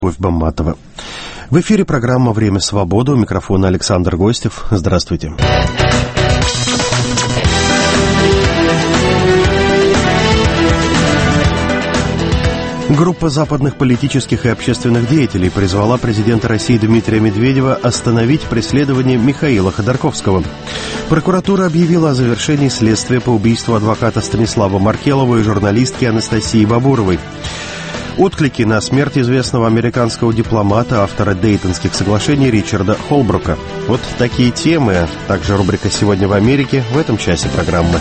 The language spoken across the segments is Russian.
Бамматова. В эфире программа «Время свободы». У микрофона Александр Гостев. Здравствуйте. Группа западных политических и общественных деятелей призвала президента России Дмитрия Медведева остановить преследование Михаила Ходорковского. Прокуратура объявила о завершении следствия по убийству адвоката Станислава Маркелова и журналистки Анастасии Бабуровой. Отклики на смерть известного американского дипломата, автора Дейтонских соглашений Ричарда Холбрука. Вот такие темы, также рубрика «Сегодня в Америке» в этом часе программы.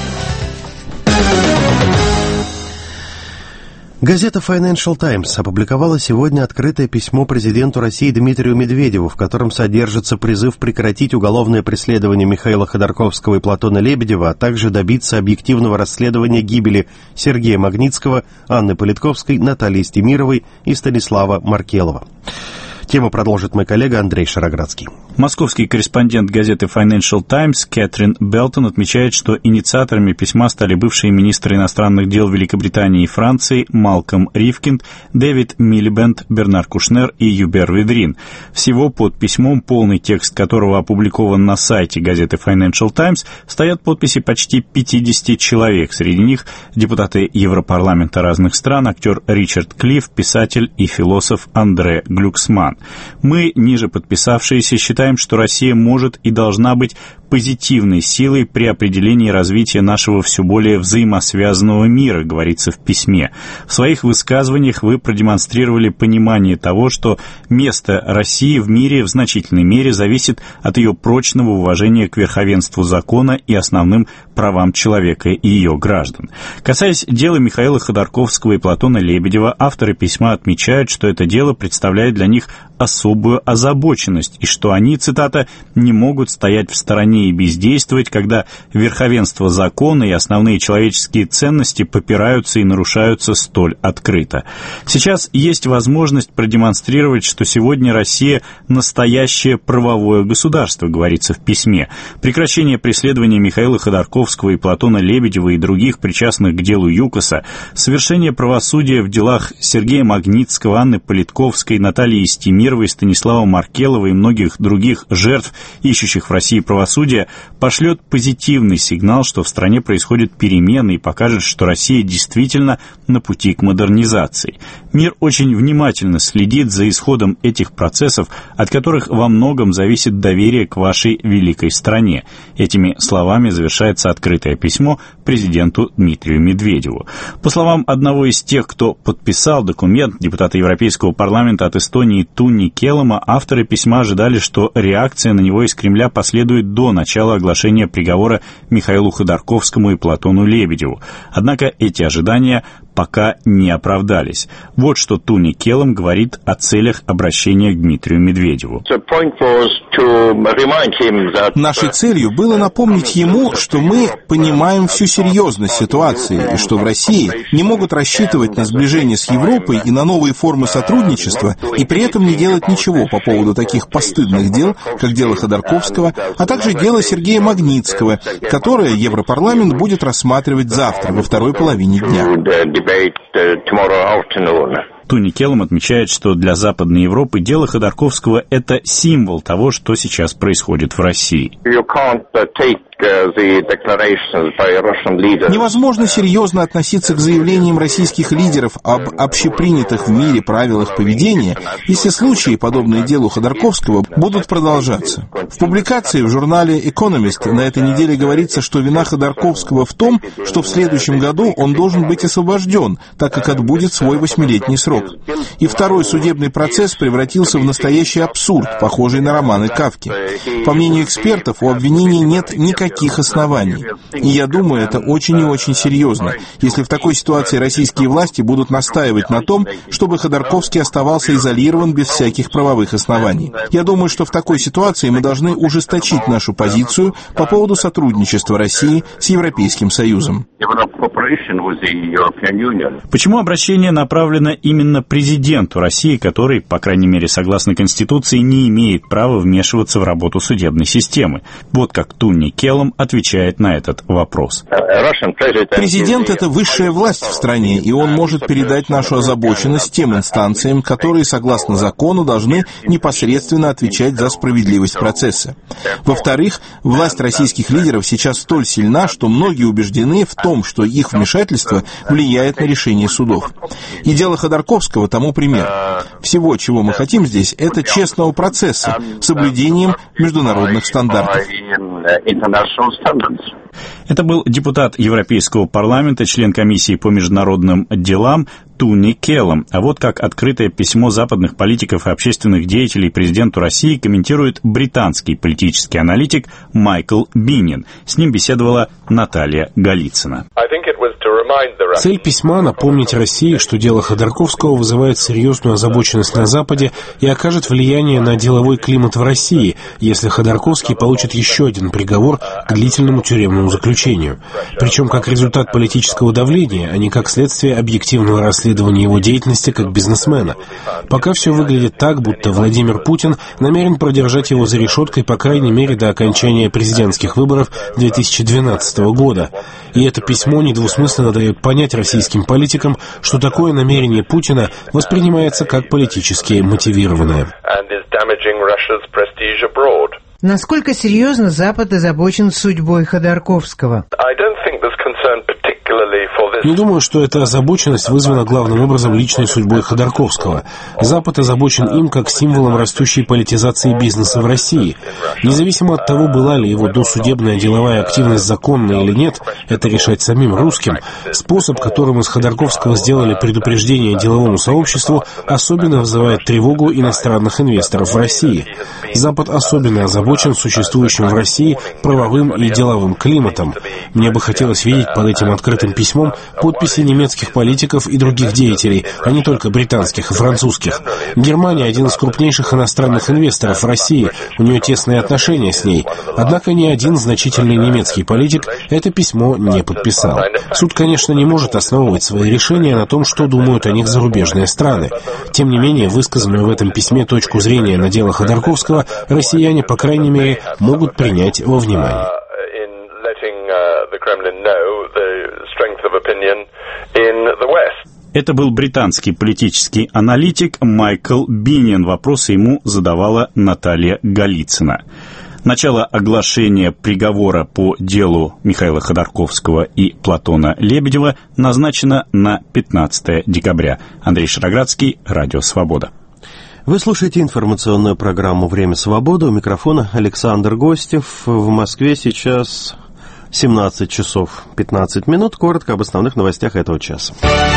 Газета Financial Times опубликовала сегодня открытое письмо президенту России Дмитрию Медведеву, в котором содержится призыв прекратить уголовное преследование Михаила Ходорковского и Платона Лебедева, а также добиться объективного расследования гибели Сергея Магнитского, Анны Политковской, Натальи Стемировой и Станислава Маркелова. Тему продолжит мой коллега Андрей Шароградский. Московский корреспондент газеты Financial Times Кэтрин Белтон отмечает, что инициаторами письма стали бывшие министры иностранных дел Великобритании и Франции Малком Ривкинд, Дэвид Милибенд, Бернар Кушнер и Юбер Ведрин. Всего под письмом, полный текст которого опубликован на сайте газеты Financial Times, стоят подписи почти 50 человек. Среди них депутаты Европарламента разных стран, актер Ричард Клифф, писатель и философ Андре Глюксман. Мы, ниже подписавшиеся, считаем, что Россия может и должна быть позитивной силой при определении развития нашего все более взаимосвязанного мира, говорится в письме. В своих высказываниях вы продемонстрировали понимание того, что место России в мире в значительной мере зависит от ее прочного уважения к верховенству закона и основным правам человека и ее граждан. Касаясь дела Михаила Ходорковского и Платона Лебедева, авторы письма отмечают, что это дело представляет для них особую озабоченность, и что они, цитата, «не могут стоять в стороне и бездействовать, когда верховенство закона и основные человеческие ценности попираются и нарушаются столь открыто». Сейчас есть возможность продемонстрировать, что сегодня Россия настоящее правовое государство, говорится в письме. Прекращение преследования Михаила Ходорковского и Платона Лебедева и других причастных к делу ЮКОСа, совершение правосудия в делах Сергея Магнитского, Анны Политковской, Натальи Стемировой, Станислава Маркелова и многих других жертв, ищущих в России правосудия, пошлет позитивный сигнал, что в стране происходят перемены, и покажет, что Россия действительно на пути к модернизации. Мир очень внимательно следит за исходом этих процессов, от которых во многом зависит доверие к вашей великой стране. Этими словами завершается открытое письмо президенту Дмитрию Медведеву. По словам одного из тех, кто подписал документ, депутата Европейского парламента от Эстонии Туни Келома, авторы письма ожидали, что реакция на него из Кремля последует до начала оглашения приговора Михаилу Ходорковскому и Платону Лебедеву. Однако эти ожидания пока не оправдались. Вот что Туни Келом говорит о целях обращения к Дмитрию Медведеву. Нашей целью было напомнить ему, что мы понимаем всю серьезность ситуации и что в России не могут рассчитывать на сближение с Европой и на новые формы сотрудничества и при этом не делать ничего по поводу таких постыдных дел, как дело Ходорковского, а также дело Сергея Магнитского, которое Европарламент будет рассматривать завтра, во второй половине дня. Туни Келом отмечает, что для Западной Европы дело Ходорковского – это символ того, что сейчас происходит в России. Невозможно серьезно относиться к заявлениям российских лидеров об общепринятых в мире правилах поведения, если случаи, подобные делу Ходорковского, будут продолжаться. В публикации в журнале Economist на этой неделе говорится, что вина Ходорковского в том, что в следующем году он должен быть освобожден, так как отбудет свой 8-летний срок. И второй судебный процесс превратился в настоящий абсурд, похожий на романы Кафки. По мнению экспертов, у обвинения нет никаких оснований. И я думаю, это очень и очень серьезно, если в такой ситуации российские власти будут настаивать на том, чтобы Ходорковский оставался изолирован без всяких правовых оснований. Я думаю, что в такой ситуации мы должны ужесточить нашу позицию по поводу сотрудничества России с Европейским Союзом. Почему обращение направлено именно президенту России, который, по крайней мере, согласно Конституции, не имеет права вмешиваться в работу судебной системы? Вот как Туни Келом Келлом отвечает на этот вопрос. Президент — это высшая власть в стране, и он может передать нашу озабоченность тем инстанциям, которые, согласно закону, должны непосредственно отвечать за справедливость процесса. Во-вторых, власть российских лидеров сейчас столь сильна, что многие убеждены в том, что их вмешательство влияет на решение судов. И дело Ходорковского тому пример. Всего, чего мы хотим здесь, это честного процесса с соблюдением международных стандартов. Это был депутат Европейского парламента, член комиссии по международным делам Туни Келлом. А вот как открытое письмо западных политиков и общественных деятелей президенту России комментирует британский политический аналитик Майкл Биннин. С ним беседовала Наталья Голицына. Цель письма — напомнить России, что дело Ходорковского вызывает серьезную озабоченность на Западе и окажет влияние на деловой климат в России, если Ходорковский получит еще один приговор к длительному тюремному заключению. Причем как результат политического давления, а не как следствие объективного расследования его деятельности как бизнесмена. Пока все выглядит так, будто Владимир Путин намерен продержать его за решеткой по крайней мере до окончания президентских выборов 2012 года. И это письмо недвусмысленно дает понять российским политикам, что такое намерение Путина воспринимается как политически мотивированное. Насколько серьезно Запад озабочен судьбой Ходорковского? Не думаю, что эта озабоченность вызвана главным образом личной судьбой Ходорковского. Запад озабочен им как символом растущей политизации бизнеса в России. Независимо от того, была ли его досудебная деловая активность законной или нет, это решать самим русским, способ, которым из Ходорковского сделали предупреждение деловому сообществу, особенно вызывает тревогу иностранных инвесторов в России. Запад особенно озабочен существующим в России правовым и деловым климатом. Мне бы хотелось видеть под этим открытым письмом подписи немецких политиков и других деятелей, а не только британских и французских. Германия — один из крупнейших иностранных инвесторов в России, у нее тесные отношения с ней. Однако ни один значительный немецкий политик это письмо не подписал. Суд, конечно, не может основывать свои решения на том, что думают о них зарубежные страны. Тем не менее, высказанную в этом письме точку зрения на дело Ходорковского россияне, по крайней мере, могут принять во внимание. Это был британский политический аналитик Майкл Биннин. Вопросы ему задавала Наталья Голицына. Начало оглашения приговора по делу Михаила Ходорковского и Платона Лебедева назначено на 15 декабря. Андрей Шароградский, Радио Свобода. Вы слушаете информационную программу «Время свободы». У микрофона Александр Гостев. В Москве сейчас 17 часов 15 минут. Коротко об основных новостях этого часа.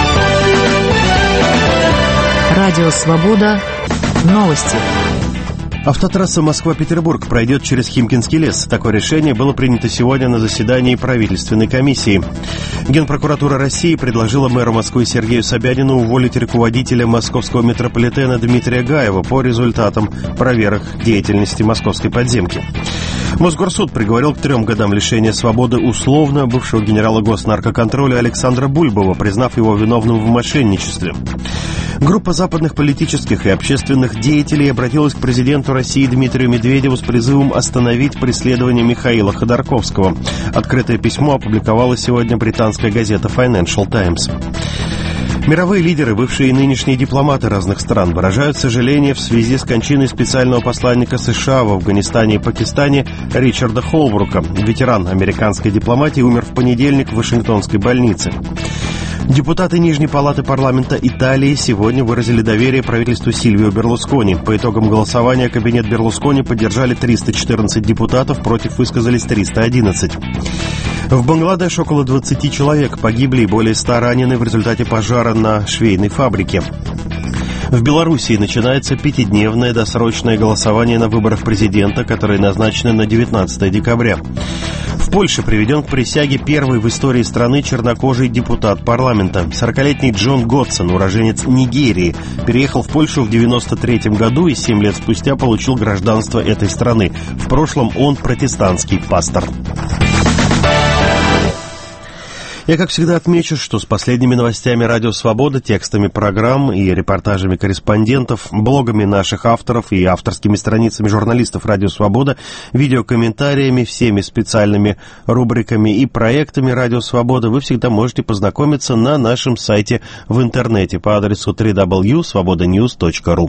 Радио «Свобода». Новости. Автотрасса Москва-Петербург пройдет через Химкинский лес. Такое решение было принято сегодня на заседании правительственной комиссии. Генпрокуратура России предложила мэру Москвы Сергею Собянину уволить руководителя московского метрополитена Дмитрия Гаева по результатам проверок деятельности московской подземки. Мосгорсуд приговорил к 3 годам лишения свободы условно бывшего генерала госнаркоконтроля Александра Бульбова, признав его виновным в мошенничестве. Группа западных политических и общественных деятелей обратилась к президенту России Дмитрию Медведеву с призывом остановить преследование Михаила Ходорковского. Открытое письмо опубликовала сегодня британская газета Financial Times. Мировые лидеры, бывшие и нынешние дипломаты разных стран, выражают сожаление в связи с кончиной специального посланника США в Афганистане и Пакистане Ричарда Холбрука. Ветеран американской дипломатии умер в понедельник в Вашингтонской больнице. Депутаты Нижней палаты парламента Италии сегодня выразили доверие правительству Сильвио Берлускони. По итогам голосования кабинет Берлускони поддержали 314 депутатов, против высказались 311. В Бангладеш около 20 человек погибли и более 100 ранены в результате пожара на швейной фабрике. В Белоруссии начинается 5-дневное досрочное голосование на выборах президента, которые назначены на 19 декабря. В Польше приведен к присяге первый в истории страны чернокожий депутат парламента. 40-летний Джон Готсон, уроженец Нигерии, переехал в Польшу в 1993 году и 7 лет спустя получил гражданство этой страны. В прошлом он протестантский пастор. Я, как всегда, отмечу, что с последними новостями «Радио Свобода», текстами программ и репортажами корреспондентов, блогами наших авторов и авторскими страницами журналистов «Радио Свобода», видеокомментариями, всеми специальными рубриками и проектами «Радио Свобода» вы всегда можете познакомиться на нашем сайте в интернете по адресу www.svobodanews.ru.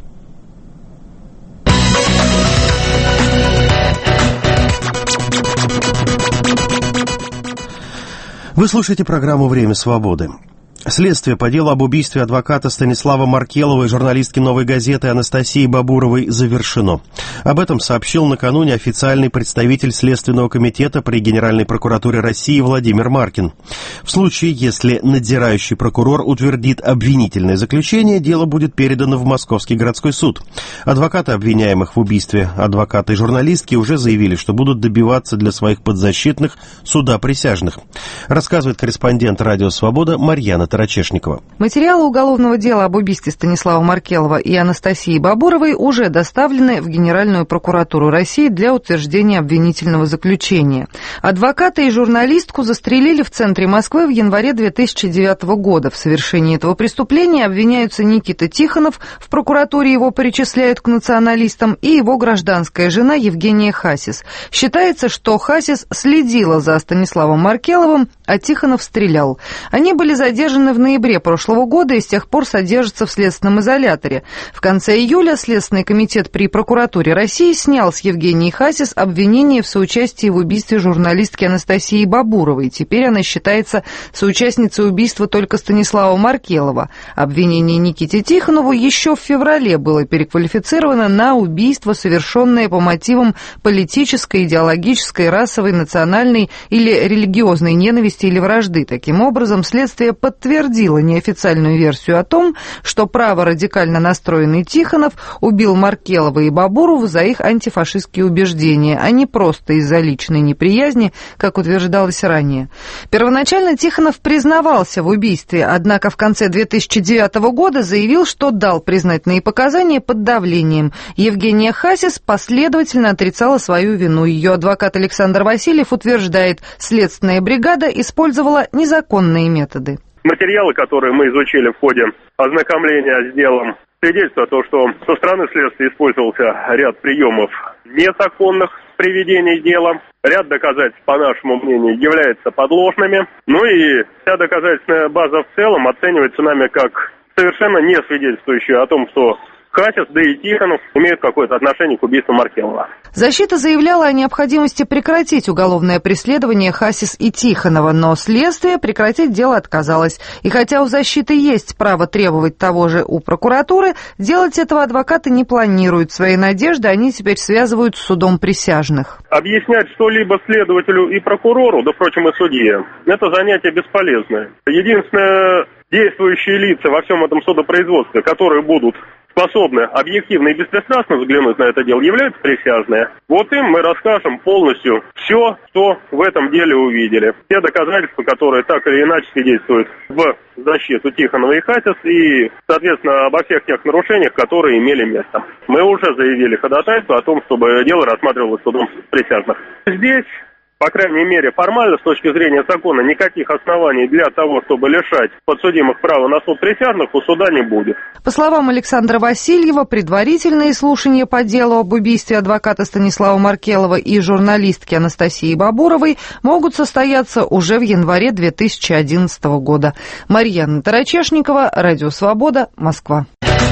Вы слушаете программу «Время свободы». Следствие по делу об убийстве адвоката Станислава Маркелова и журналистки «Новой газеты» Анастасии Бабуровой завершено. Об этом сообщил накануне официальный представитель Следственного комитета при Генеральной прокуратуре России Владимир Маркин. В случае, если надзирающий прокурор утвердит обвинительное заключение, дело будет передано в Московский городской суд. Адвокаты обвиняемых в убийстве адвоката и журналистки уже заявили, что будут добиваться для своих подзащитных суда присяжных. Рассказывает корреспондент «Радио Свобода» Марьяна Тарачешникова. Материалы уголовного дела об убийстве Станислава Маркелова и Анастасии Бабуровой уже доставлены в Генеральную прокуратуру России для утверждения обвинительного заключения. Адвоката и журналистку застрелили в центре Москвы в январе 2009 года. В совершении этого преступления обвиняются Никита Тихонов, в прокуратуре его причисляют к националистам, и его гражданская жена Евгения Хасис. Считается, что Хасис следила за Станиславом Маркеловым, а Тихонов стрелял. Они были задержаны в ноябре прошлого года и с тех пор содержатся в следственном изоляторе. В конце июля Следственный комитет при прокуратуре России снял с Евгении Хасис обвинение в соучастии в убийстве журналистки Анастасии Бабуровой. Теперь она считается соучастницей убийства только Станислава Маркелова. Обвинение Никите Тихонову еще в феврале было переквалифицировано на убийство, совершенное по мотивам политической, идеологической, расовой, национальной или религиозной ненависти или вражды. Таким образом, следствие подтвердила неофициальную версию о том, что праворадикально настроенный Тихонов убил Маркелова и Бабурову за их антифашистские убеждения, а не просто из-за личной неприязни, как утверждалось ранее. Первоначально Тихонов признавался в убийстве, однако в конце 2009 года заявил, что дал признательные показания под давлением. Евгения Хасис последовательно отрицала свою вину. Ее адвокат Александр Васильев утверждает, следственная бригада использовала незаконные методы. Материалы, которые мы изучили в ходе ознакомления с делом, свидетельствуют о том, что со стороны следствия использовался ряд приемов незаконных при ведении дела. Ряд доказательств, по нашему мнению, являются подложными. Ну и вся доказательственная база в целом оценивается нами как совершенно не свидетельствующая о том, что Хасис, да и Тихонов имеют какое-то отношение к убийству Маркелова. Защита заявляла о необходимости прекратить уголовное преследование Хасис и Тихонова, но следствие прекратить дело отказалось. И хотя у защиты есть право требовать того же у прокуратуры, делать этого адвокаты не планируют. Свои надежды они теперь связывают с судом присяжных. Объяснять что-либо следователю и прокурору, да, впрочем, и судье, это занятие бесполезное. Единственное, действующие лица во всем этом судопроизводстве, которые будут способны объективно и беспристрастно взглянуть на это дело, являются присяжные. Вот им мы расскажем полностью все, что в этом деле увидели. Те доказательства, которые так или иначе свидетельствуют в защиту Тихонова и Хасис, и, соответственно, обо всех тех нарушениях, которые имели место. Мы уже заявили ходатайство о том, чтобы дело рассматривалось судом присяжных. Здесь, по крайней мере, формально, с точки зрения закона, никаких оснований для того, чтобы лишать подсудимых права на суд присяжных, у суда не будет. По словам Александра Васильева, предварительные слушания по делу об убийстве адвоката Станислава Маркелова и журналистки Анастасии Бабуровой могут состояться уже в январе 2011 года. Марьяна Тарачешникова, Радио Свобода, Москва.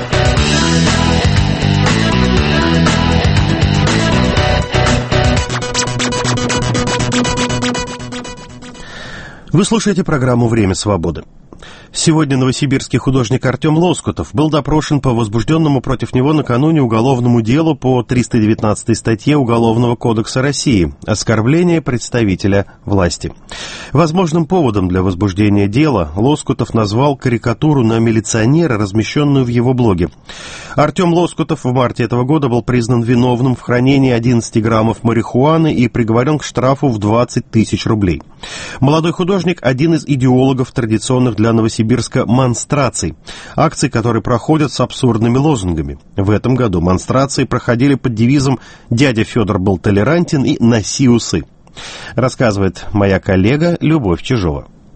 Вы слушаете программу «Время свободы». Сегодня новосибирский художник Артем Лоскутов был допрошен по возбужденному против него накануне уголовному делу по 319 статье Уголовного кодекса России «Оскорбление представителя власти». Возможным поводом для возбуждения дела Лоскутов назвал карикатуру на милиционера, размещенную в его блоге. Артем Лоскутов в марте этого года был признан виновным в хранении 11 граммов марихуаны и приговорен к штрафу в 20 тысяч рублей. Молодой художник – один из идеологов традиционных для Новосибирска монстраций, акций, которые проходят с абсурдными лозунгами. В этом году монстрации проходили под девизом «Дядя Федор был толерантен» и «Носи усы». Рассказывает моя коллега Любовь Чижова.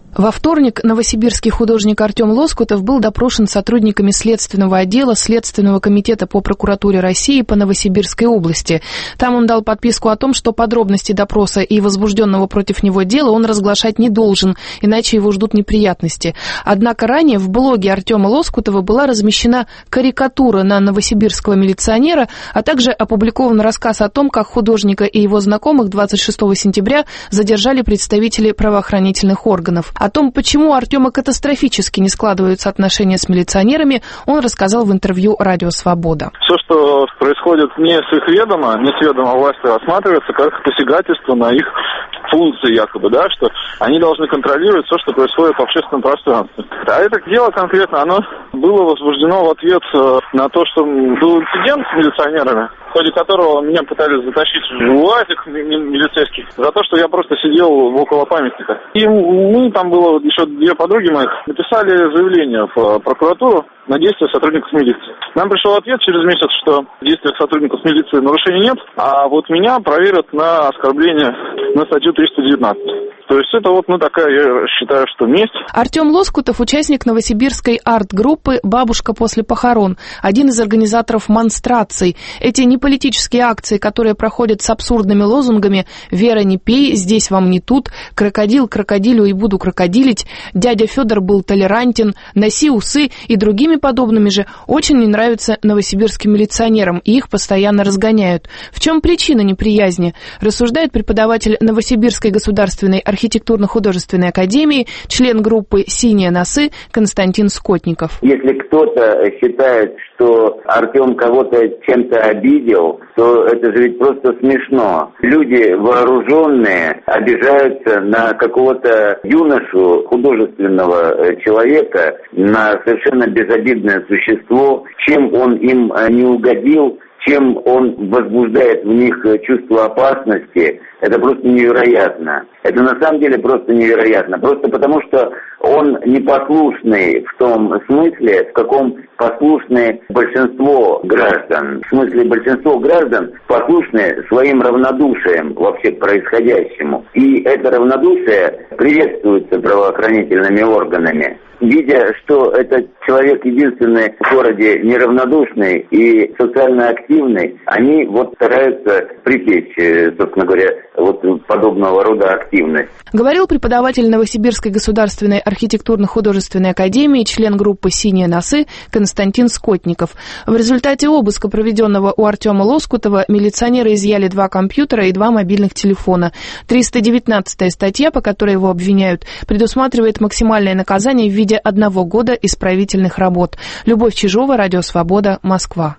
Во вторник новосибирский художник Артем Лоскутов был допрошен сотрудниками Следственного отдела Следственного комитета по прокуратуре России по Новосибирской области. Там он дал подписку о том, что подробности допроса и возбужденного против него дела он разглашать не должен, иначе его ждут неприятности. Однако ранее в блоге Артема Лоскутова была размещена карикатура на новосибирского милиционера, а также опубликован рассказ о том, как художника и его знакомых 26 сентября задержали представители правоохранительных органов. О том, почему у Артема катастрофически не складываются отношения с милиционерами, он рассказал в интервью «Радио Свобода». Все, что происходит не с их ведома, не с ведома власти, рассматривается как посягательство на их функции якобы, да, что они должны контролировать все, что происходит в общественном пространстве. А это дело конкретно, оно было возбуждено в ответ на то, что был инцидент с милиционерами, в ходе которого меня пытались затащить в УАЗик милицейский за то, что я просто сидел около памятника. И мы, там было еще две подруги моих, написали заявление в прокуратуру на действия сотрудников милиции. Нам пришел ответ через месяц, что в действиях сотрудников милиции нарушений нет, а вот меня проверят на оскорбление на статью 319. То есть это вот, такая, я считаю, что месть. Артем Лоскутов – участник новосибирской арт-группы «Бабушка после похорон», один из организаторов монстраций. Эти неполитические акции, которые проходят с абсурдными лозунгами «Вера, не пей», «Здесь вам не тут», «Крокодил крокодилю и буду крокодилить», «Дядя Федор был толерантен», «Носи усы» и другими подобными же, очень не нравятся новосибирским милиционерам, и их постоянно разгоняют. В чем причина неприязни? Рассуждает преподаватель Новосибирской государственной архитектурно-художественной академии, член группы «Синие носы» Константин Скотников. Если кто-то считает, что Артем кого-то чем-то обидел, то это же ведь просто смешно. Люди вооруженные обижаются на какого-то юношу, художественного человека, на совершенно безобидное существо, чем он им не угодил, чем он возбуждает в них чувство опасности. Это просто невероятно. Это на самом деле просто невероятно. Просто потому, что он непослушный в том смысле, в каком послушны большинство граждан. В смысле, большинство граждан послушны своим равнодушием вообще к происходящему. И это равнодушие приветствуется правоохранительными органами. Видя, что этот человек единственный в городе неравнодушный и социально активный, они стараются пресечь, собственно говоря, подобного рода активность. Говорил преподаватель Новосибирской государственной архитектурно-художественной академии, член группы «Синие носы» Константин Скотников. В результате обыска, проведенного у Артема Лоскутова, милиционеры изъяли 2 компьютера и 2 мобильных телефона. 319-я статья, по которой его обвиняют, предусматривает максимальное наказание в виде 1 года исправительных работ. Любовь Чижова, Радио Свобода, Москва.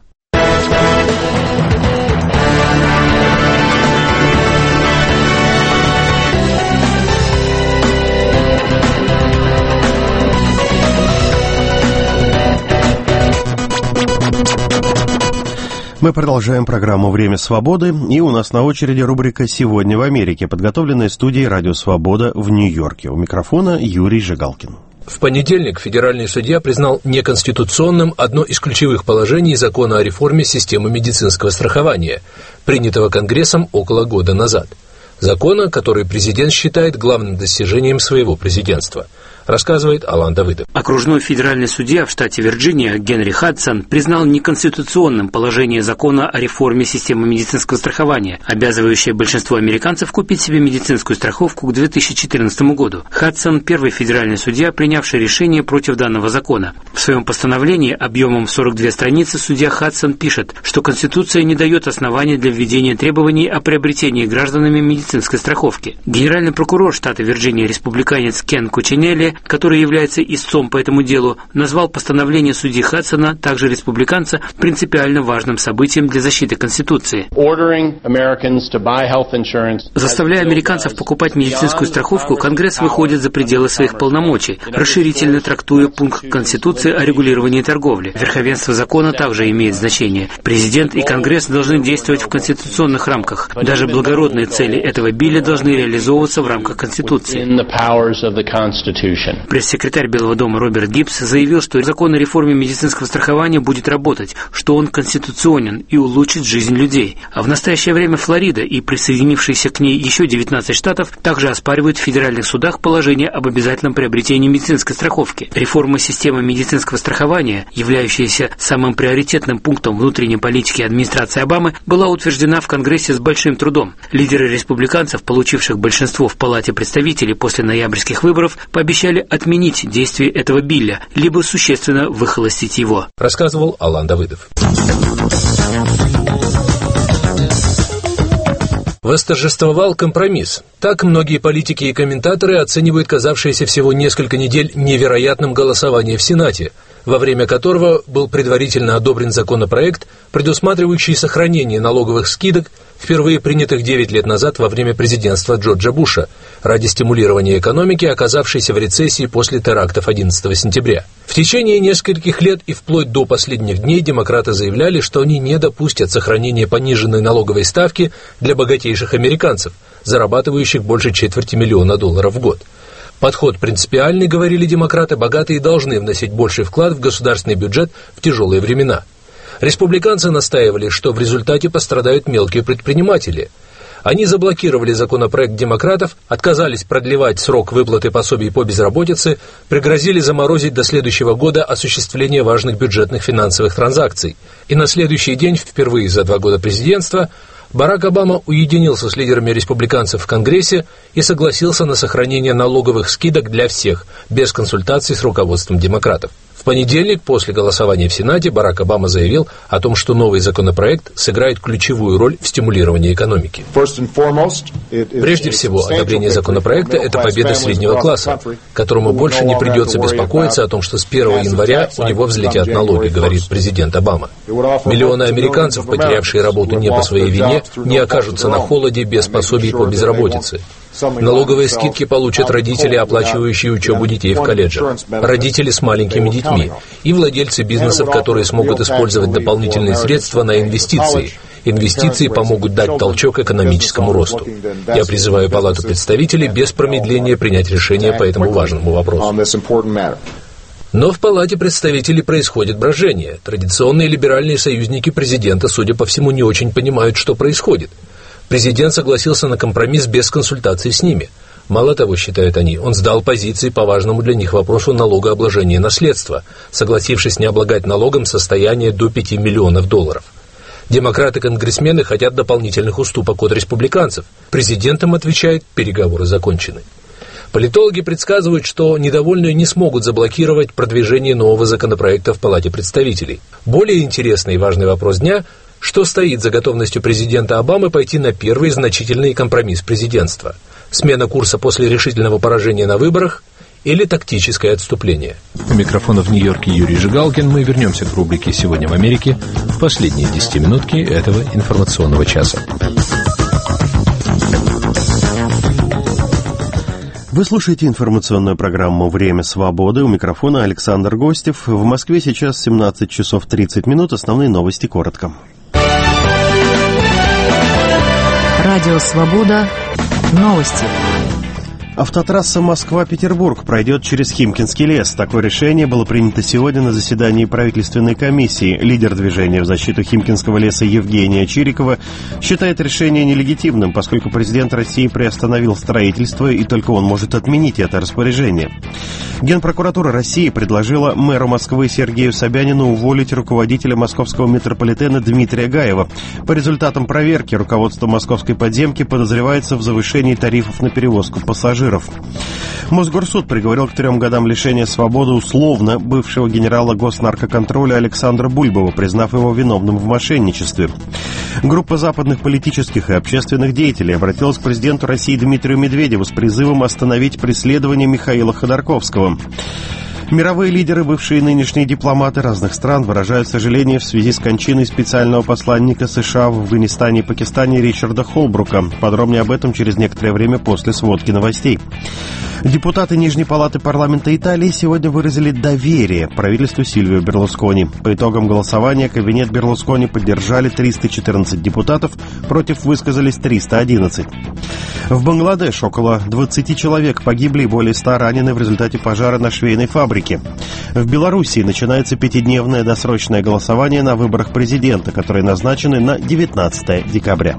Мы продолжаем программу «Время свободы», и у нас на очереди рубрика «Сегодня в Америке», подготовленная студией «Радио Свобода» в Нью-Йорке. У микрофона Юрий Жигалкин. В понедельник федеральный судья признал неконституционным одно из ключевых положений закона о реформе системы медицинского страхования, принятого Конгрессом около года назад. Закона, который президент считает главным достижением своего президентства. Рассказывает Алан Давыдов. Окружной федеральный судья в штате Вирджиния Генри Хадсон признал неконституционным положение закона о реформе системы медицинского страхования, обязывающее большинство американцев купить себе медицинскую страховку к 2014 году. Хадсон – первый федеральный судья, принявший решение против данного закона. В своем постановлении объемом в 42 страницы судья Хадсон пишет, что Конституция не дает оснований для введения требований о приобретении гражданами медицинской страховки. Генеральный прокурор штата Вирджиния, республиканец Кен Кучинелли, который является истцом по этому делу, назвал постановление судьи Хадсона, также республиканца, принципиально важным событием для защиты Конституции. Заставляя американцев покупать медицинскую страховку, Конгресс выходит за пределы своих полномочий, расширительно трактуя пункт Конституции о регулировании торговли. Верховенство закона также имеет значение. Президент и Конгресс должны действовать в конституционных рамках. Даже благородные цели этого билля должны реализовываться в рамках Конституции. Пресс-секретарь Белого дома Роберт Гибс заявил, что закон о реформе медицинского страхования будет работать, что он конституционен и улучшит жизнь людей. А в настоящее время Флорида и присоединившиеся к ней еще 19 штатов также оспаривают в федеральных судах положение об обязательном приобретении медицинской страховки. Реформа системы медицинского страхования, являющаяся самым приоритетным пунктом внутренней политики администрации Обамы, была утверждена в Конгрессе с большим трудом. Лидеры республиканцев, получивших большинство в Палате представителей после ноябрьских выборов, пообещали отменить действие этого билля, либо существенно выхолостить его. Рассказывал Алан Давыдов. Восторжествовал компромисс. Так многие политики и комментаторы оценивают казавшееся всего несколько недель невероятным голосование в Сенате, во время которого был предварительно одобрен законопроект, предусматривающий сохранение налоговых скидок, впервые принятых 9 лет назад во время президентства Джорджа Буша, ради стимулирования экономики, оказавшейся в рецессии после терактов 11 сентября. В течение нескольких лет и вплоть до последних дней демократы заявляли, что они не допустят сохранения пониженной налоговой ставки для богатейших американцев, зарабатывающих больше $250 000 в год. Подход принципиальный, говорили демократы, богатые должны вносить больший вклад в государственный бюджет в тяжелые времена. Республиканцы настаивали, что в результате пострадают мелкие предприниматели. Они заблокировали законопроект демократов, отказались продлевать срок выплаты пособий по безработице, пригрозили заморозить до следующего года осуществление важных бюджетных финансовых транзакций. И на следующий день, впервые за 2 года президентства, Барак Обама уединился с лидерами республиканцев в Конгрессе и согласился на сохранение налоговых скидок для всех, без консультаций с руководством демократов. В понедельник, после голосования в Сенате, Барак Обама заявил о том, что новый законопроект сыграет ключевую роль в стимулировании экономики. Прежде всего, одобрение законопроекта – это победа среднего класса, которому больше не придется беспокоиться о том, что с 1 января у него взлетят налоги, говорит президент Обама. Миллионы американцев, потерявшие работу не по своей вине, не окажутся на холоде без пособий по безработице. Налоговые скидки получат родители, оплачивающие учебу детей в колледжах, родители с маленькими детьми и владельцы бизнесов, которые смогут использовать дополнительные средства на инвестиции. Инвестиции помогут дать толчок экономическому росту. Я призываю Палату представителей без промедления принять решение по этому важному вопросу. Но в Палате представителей происходит брожение. Традиционные либеральные союзники президента, судя по всему, не очень понимают, что происходит. Президент согласился на компромисс без консультаций с ними. Мало того, считают они, он сдал позиции по важному для них вопросу налогообложения наследства, согласившись не облагать налогом состояние до $5 миллионов. Демократы-конгрессмены хотят дополнительных уступок от республиканцев. Президентом отвечает, переговоры закончены. Политологи предсказывают, что недовольные не смогут заблокировать продвижение нового законопроекта в Палате представителей. Более интересный и важный вопрос дня – что стоит за готовностью президента Обамы пойти на первый значительный компромисс президентства? Смена курса после решительного поражения на выборах или тактическое отступление? У микрофона в Нью-Йорке Юрий Жигалкин. Мы вернемся к рубрике «Сегодня в Америке» в последние 10-минутки этого информационного часа. Вы слушаете информационную программу «Время свободы». У микрофона Александр Гостев. В Москве сейчас 17 часов 30 минут. Основные новости коротко. Радио «Свобода». Новости. Автотрасса Москва-Петербург пройдет через Химкинский лес. Такое решение было принято сегодня на заседании правительственной комиссии. Лидер движения в защиту Химкинского леса Евгения Чирикова считает решение нелегитимным, поскольку президент России приостановил строительство, и только он может отменить это распоряжение. Генпрокуратура России предложила мэру Москвы Сергею Собянину уволить руководителя московского метрополитена Дмитрия Гаева. По результатам проверки руководство московской подземки подозревается в завышении тарифов на перевозку пассажиров. Мосгорсуд приговорил к 3 годам лишения свободы условно бывшего генерала госнаркоконтроля Александра Бульбова, признав его виновным в мошенничестве. Группа западных политических и общественных деятелей обратилась к президенту России Дмитрию Медведеву с призывом остановить преследование Михаила Ходорковского. Мировые лидеры, бывшие и нынешние дипломаты разных стран выражают сожаление в связи с кончиной специального посланника США в Афганистане и Пакистане Ричарда Холбрука. Подробнее об этом через некоторое время после сводки новостей. Депутаты Нижней палаты парламента Италии сегодня выразили доверие правительству Сильвио Берлускони. По итогам голосования кабинет Берлускони поддержали 314 депутатов, против высказались 311. В Бангладеш около 20 человек погибли и более 100 ранены в результате пожара на швейной фабрике. В Белоруссии начинается 5-дневное досрочное голосование на выборах президента, которые назначены на 19 декабря.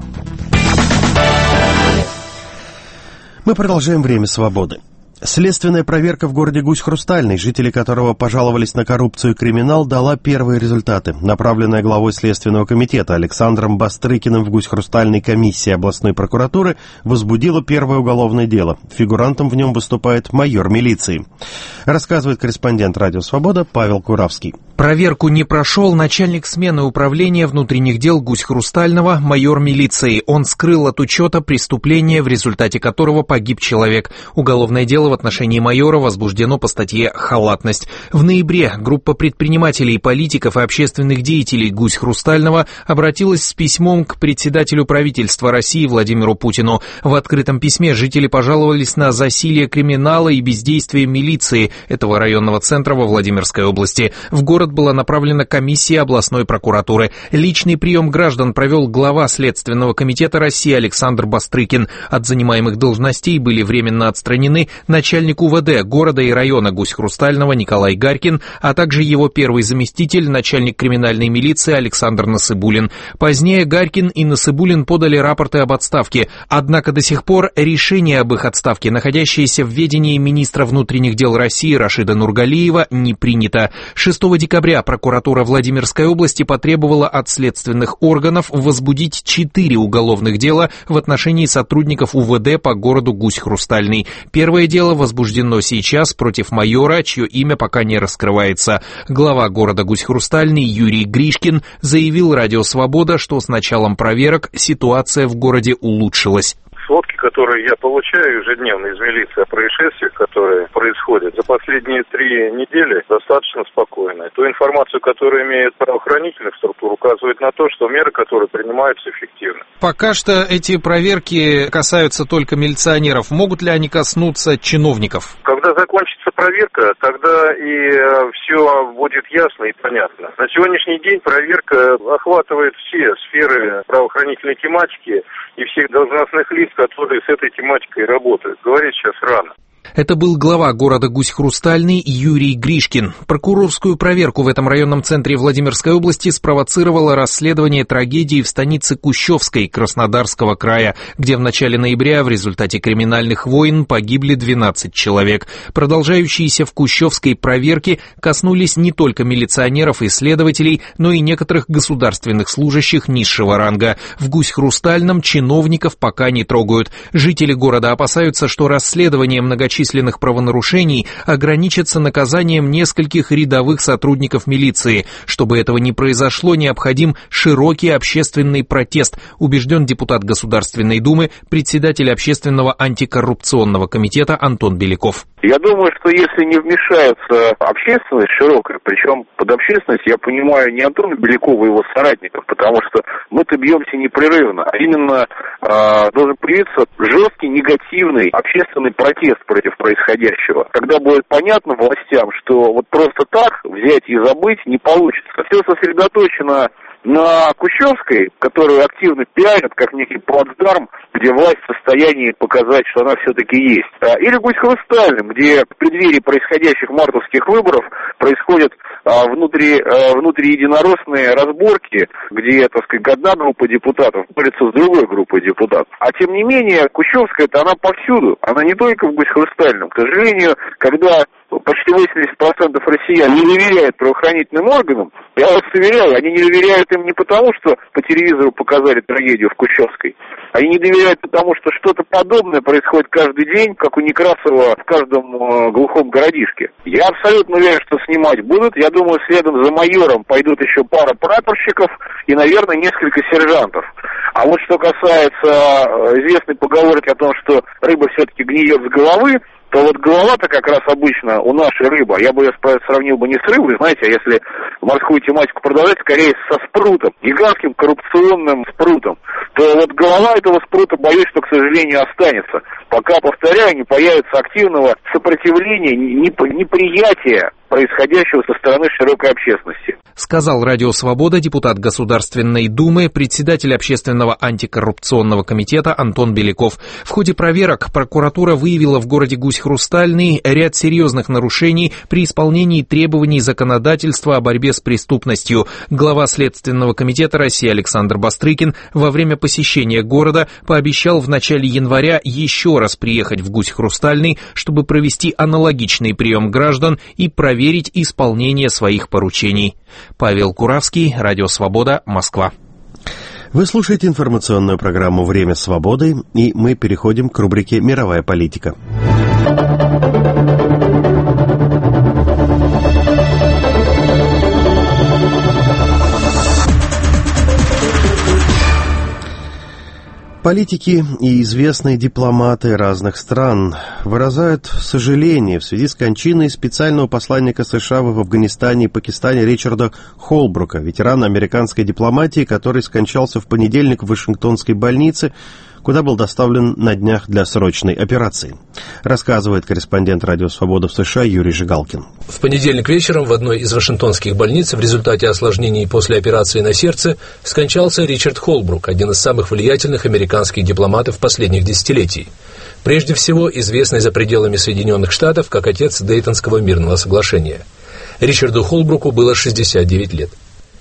Мы продолжаем «Время свободы». Следственная проверка в городе Гусь-Хрустальный, жители которого пожаловались на коррупцию и криминал, дала первые результаты. Направленная главой Следственного комитета Александром Бастрыкиным в Гусь-Хрустальной комиссии областной прокуратуры возбудила первое уголовное дело. Фигурантом в нем выступает майор милиции. Рассказывает корреспондент «Радио Свобода» Павел Куравский. Проверку не прошел начальник смены управления внутренних дел Гусь-Хрустального, майор милиции. Он скрыл от учета преступление, в результате которого погиб человек. Уголовное дело в отношении майора возбуждено по статье «Халатность». В ноябре группа предпринимателей, политиков и общественных деятелей Гусь-Хрустального обратилась с письмом к председателю правительства России Владимиру Путину. В открытом письме жители пожаловались на засилие криминала и бездействие милиции этого районного центра во Владимирской области. В город была направлена комиссия областной прокуратуры. Личный прием граждан провел глава Следственного комитета России Александр Бастрыкин. От занимаемых должностей были временно отстранены начальник УВД города и района Гусь-Хрустального Николай Гарькин, а также его первый заместитель, начальник криминальной милиции Александр Насыбулин. Позднее Гарькин и Насыбулин подали рапорты об отставке. Однако до сих пор решение об их отставке, находящееся в ведении министра внутренних дел России Рашида Нургалиева, не принято. 6 декабря прокуратура Владимирской области потребовала от следственных органов возбудить 4 уголовных дела в отношении сотрудников УВД по городу Гусь-Хрустальный. Первое дело возбуждено сейчас против майора, чье имя пока не раскрывается. Глава города Гусь-Хрустальный Юрий Гришкин заявил «Радио Свобода», что с началом проверок ситуация в городе улучшилась. Сводки, которые я получаю ежедневно из милиции о происшествиях, которые происходят за последние 3 недели, достаточно спокойны. Ту информацию, которую имеет правоохранительных структур, указывает на то, что меры, которые принимаются, эффективны. Пока что эти проверки касаются только милиционеров. Могут ли они коснуться чиновников? Когда закончится проверка, тогда и все будет ясно и понятно. На сегодняшний день проверка охватывает все сферы правоохранительной тематики и всех должностных лиц, которые с этой тематикой работают. Говорить сейчас рано. Это был глава города Гусь-Хрустальный Юрий Гришкин. Прокурорскую проверку в этом районном центре Владимирской области спровоцировало расследование трагедии в станице Кущевской Краснодарского края, где в начале ноября в результате криминальных войн погибли 12 человек. Продолжающиеся в Кущевской проверки коснулись не только милиционеров и следователей, но и некоторых государственных служащих низшего ранга. В Гусь-Хрустальном чиновников пока не трогают. Жители города опасаются, что расследование многочисленных правонарушений ограничится наказанием нескольких рядовых сотрудников милиции. Чтобы этого не произошло, необходим широкий общественный протест, убежден депутат Государственной Думы, председатель Общественного антикоррупционного комитета Антон Беляков. Я думаю, что если не вмешается общественность широкая, причем под общественность я понимаю не Антона Белякова и его соратников, потому что мы-то бьемся непрерывно, а именно должен появиться жесткий негативный общественный протест против происходящего. Когда будет понятно властям, что вот просто так взять и забыть не получится. Все сосредоточено на Кущевской, которую активно пиарят, как некий плацдарм, где власть в состоянии показать, что она все-таки есть. Или Гусь-Хрустальным, где в преддверии происходящих мартовских выборов происходят внутриединороссные разборки, где, так сказать, одна группа депутатов борется с другой группой депутатов. А тем не менее, Кущевская-то она повсюду, она не только в Гусь-Хрустальном. К сожалению, когда почти 80% россиян не доверяют правоохранительным органам, я вас уверяю, они не доверяют им не потому, что по телевизору показали трагедию в Кущевской, они не доверяют потому, что что-то подобное происходит каждый день, как у Некрасова в каждом глухом городишке. Я абсолютно уверен, что снимать будут. Я думаю, следом за майором пойдут еще пара прапорщиков и, наверное, несколько сержантов. А вот что касается известной поговорки о том, что рыба все-таки гниет с головы, то вот голова-то как раз обычно у нашей рыбы, я бы ее сравнил бы не с рыбой, знаете, а если морскую тематику продолжать, скорее со спрутом, гигантским коррупционным спрутом. то вот голова этого спрута, боюсь, что, к сожалению, останется. Пока, повторяю, не появится активного сопротивления, неприятия происходящего со стороны широкой общественности. Сказал Радио Свобода депутат Государственной Думы, председатель Общественного антикоррупционного комитета Антон Беляков. В ходе проверок прокуратура выявила в городе Гусь-Хрустальный ряд серьезных нарушений при исполнении требований законодательства о борьбе с преступностью. Глава Следственного комитета России Александр Бастрыкин во время посещения города пообещал в начале января еще раз приехать в Гусь-Хрустальный, чтобы провести аналогичный прием граждан и проверить исполнение своих поручений. Павел Куравский, Радио Свобода, Москва. Вы слушаете информационную программу «Время свободы», и мы переходим к рубрике «Мировая политика». Политики и известные дипломаты разных стран выражают сожаление в связи с кончиной специального посланника США в Афганистане и Пакистане Ричарда Холбрука, ветерана американской дипломатии, который скончался в понедельник в Вашингтонской больнице, куда был доставлен на днях для срочной операции. Рассказывает корреспондент «Радио Свобода» в США Юрий Жигалкин. В понедельник вечером в одной из вашингтонских больниц в результате осложнений после операции на сердце скончался Ричард Холбрук, один из самых влиятельных американских дипломатов последних десятилетий. Прежде всего, известный за пределами Соединенных Штатов как отец Дейтонского мирного соглашения. Ричарду Холбруку было 69 лет.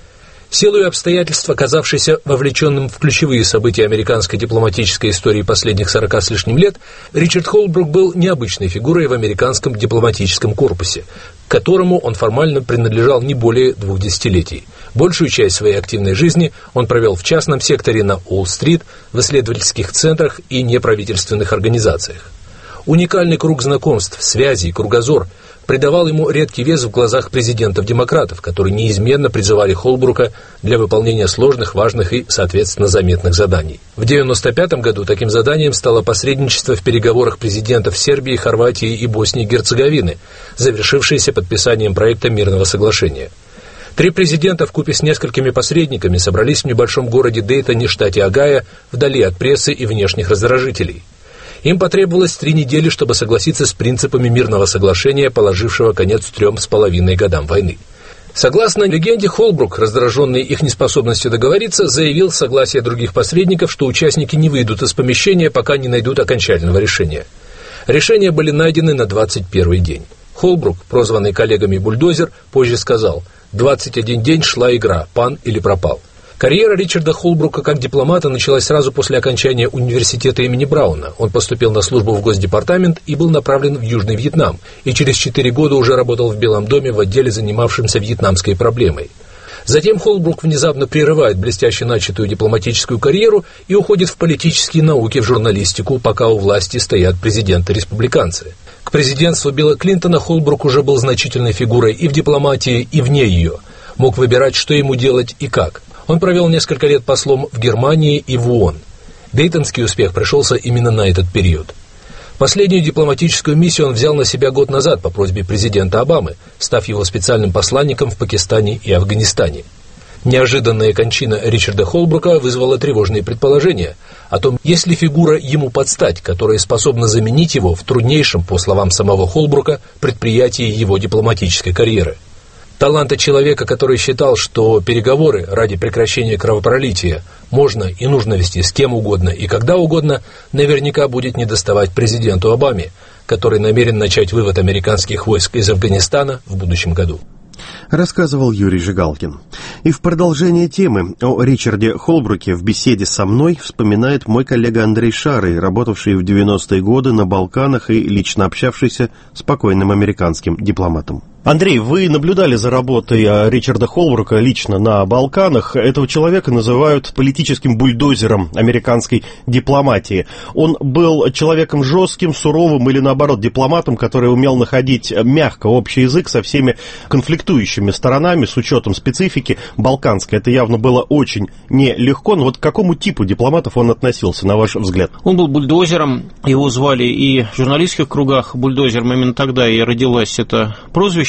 Силой обстоятельств, оказавшийся вовлеченным в ключевые события американской дипломатической истории последних 40 с лишним лет, Ричард Холбрук был необычной фигурой в американском дипломатическом корпусе, к которому он формально принадлежал не более 2 десятилетий. Большую часть своей активной жизни он провел в частном секторе на Уолл-стрит, в исследовательских центрах и неправительственных организациях. Уникальный круг знакомств, связей, кругозор придавал ему редкий вес в глазах президентов-демократов, которые неизменно призывали Холбрука для выполнения сложных, важных и, соответственно, заметных заданий. В 1995 году таким заданием стало посредничество в переговорах президентов Сербии, Хорватии и Боснии и Герцеговины, завершившееся подписанием проекта мирного соглашения. 3 президента вкупе с несколькими посредниками собрались в небольшом городе Дейтоне, штате Огайо, вдали от прессы и внешних раздражителей. Им потребовалось 3 недели, чтобы согласиться с принципами мирного соглашения, положившего конец 3,5 годам войны. Согласно легенде, Холбрук, раздраженный их неспособностью договориться, заявил с согласия других посредников, что участники не выйдут из помещения, пока не найдут окончательного решения. Решения были найдены на 21-й день. Холбрук, прозванный коллегами «Бульдозер», позже сказал: «21 день шла игра, пан или пропал». Карьера Ричарда Холбрука как дипломата началась сразу после окончания университета имени Брауна. Он поступил на службу в Госдепартамент и был направлен в Южный Вьетнам, и через 4 года уже работал в Белом доме в отделе, занимавшемся вьетнамской проблемой. Затем Холбрук внезапно прерывает блестяще начатую дипломатическую карьеру и уходит в политические науки, в журналистику, пока у власти стоят президенты-республиканцы. К президентству Билла Клинтона Холбрук уже был значительной фигурой и в дипломатии, и вне ее. Мог выбирать, что ему делать и как. Он провел несколько лет послом в Германии и в ООН. Дейтонский успех пришелся именно на этот период. Последнюю дипломатическую миссию он взял на себя год назад по просьбе президента Обамы, став его специальным посланником в Пакистане и Афганистане. Неожиданная кончина Ричарда Холбрука вызвала тревожные предположения о том, есть ли фигура ему под стать, которая способна заменить его в труднейшем, по словам самого Холбрука, предприятии его дипломатической карьеры. Таланта человека, который считал, что переговоры ради прекращения кровопролития можно и нужно вести с кем угодно и когда угодно, наверняка будет недоставать президенту Обаме, который намерен начать вывод американских войск из Афганистана в будущем году. Рассказывал Юрий Жигалкин. И в продолжение темы о Ричарде Холбруке в беседе со мной вспоминает мой коллега Андрей Шарый, работавший в 90-е годы на Балканах и лично общавшийся с покойным американским дипломатом. Андрей, вы наблюдали за работой Ричарда Холбрука лично на Балканах. Этого человека называют политическим бульдозером американской дипломатии. Он был человеком жестким, суровым или, наоборот, дипломатом, который умел находить мягко общий язык со всеми конфликтующими сторонами с учетом специфики балканской. Это явно было очень нелегко. Но вот к какому типу дипломатов он относился, на ваш взгляд? Он был бульдозером. Его звали и в журналистских кругах бульдозером. Именно тогда и родилось это прозвище.